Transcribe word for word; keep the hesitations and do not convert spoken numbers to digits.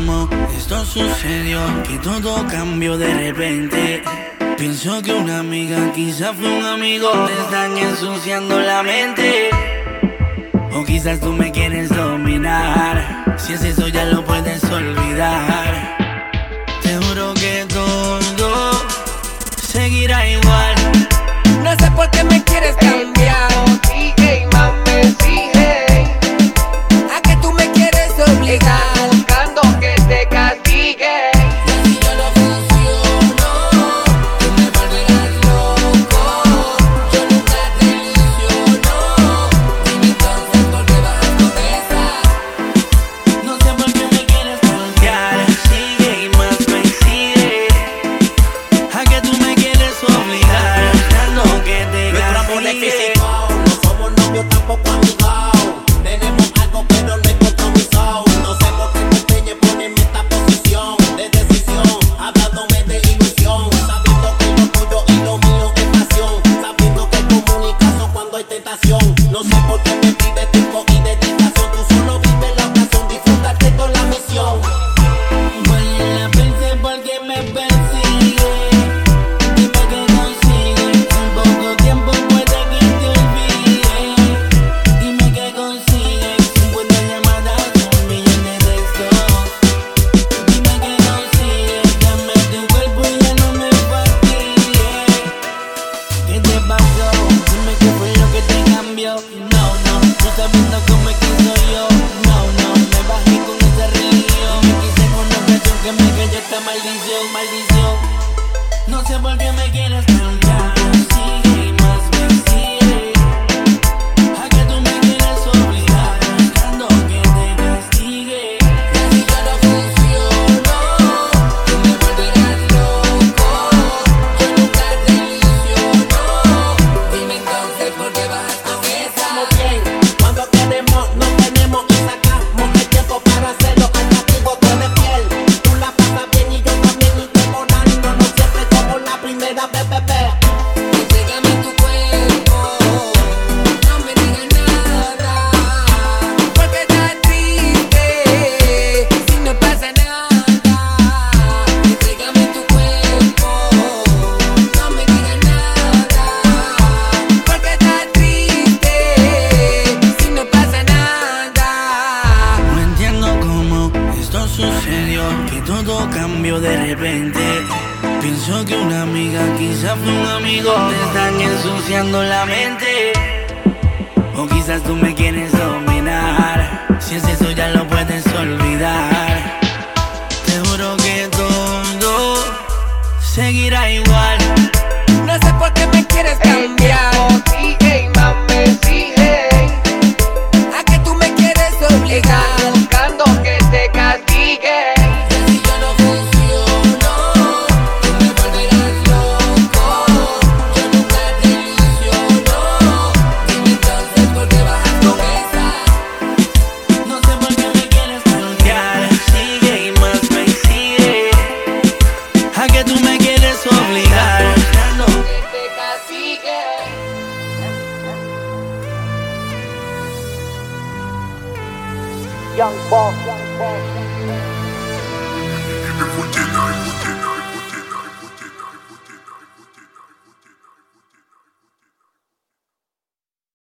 cómo esto sucedió, que todo cambió de repente. Pienso que una amiga quizás fue un amigo, te están ensuciando la mente. O quizás tú me quieres dominar, si es eso ya lo puedes olvidar. Te juro que todo seguirá igual. No sé por qué me quieres cambiar. Sigue, mami, sigue. A que tú me quieres obligar. Estás buscando que te castigue. Y así yo no funciono. Tú me volverás loco. Yo nunca te ilusiono. Dime entonces por qué vas con esa. No sé por qué me quieres voltear. Sigue y más me sigue. A que tú me quieres obligar, buscando que te Nuestro amor es castigue. físico, no somos novios tampoco amigos. Tenemos algo pero no es compromiso. No sé por qué te empeñas en ponerme esta posición de decisión, hablándome de ilusión, sabiendo que lo tuyo y lo mío es pasión, sabiendo que hay comunicación cuando hay tentación. No sé por qué me pides tiempo y dedicación. Tú solo vives la ocasión, disfrútate con la misión. Vuelve la pensé porque me persigue. Dime que consigue. En poco tiempo puede que te olvide. Dime que consigue. cincuenta llamadas, un millón de textos. Dime que consigue. Dame tu cuerpo y ya no me fastidie. ¿Qué te pasó? Dime qué fue lo que te cambió. No, no, tú sabiendo cómo es que soy yo. No, no, me bajé con esa religión. Me quise con una ocasión que me cayó esta maldición, maldición. No sé por qué me quieres cambiar. Sigue y más me sigue. A que tú me quieres obligar, buscando que te castigue. Y así yo no funciono. Tú me volverás loco. Yo nunca te ilusiono. Dime entonces por qué vas con esa. Estamos bien, cuando queremos, no tenemos y sacamos el tiempo para hacerlo. Atractivo tú eres fiel, tú la pasas bien y yo también y demorando. No siempre como la primera vez, bebé. Entrégame tu cuerpo. No me digas nada. Porque estás triste si no pasa nada. Entrégame tu cuerpo. No me digas nada. Porque estás triste si no pasa nada. No entiendo cómo esto sucedió, que todo cambió de repente. Pienso que una amiga quizás fue un amigo, te están ensuciando la mente. O quizás tú me quieres dominar, si es eso ya lo puedes olvidar. Te juro que todo seguirá igual. No sé por qué me quieres cambiar.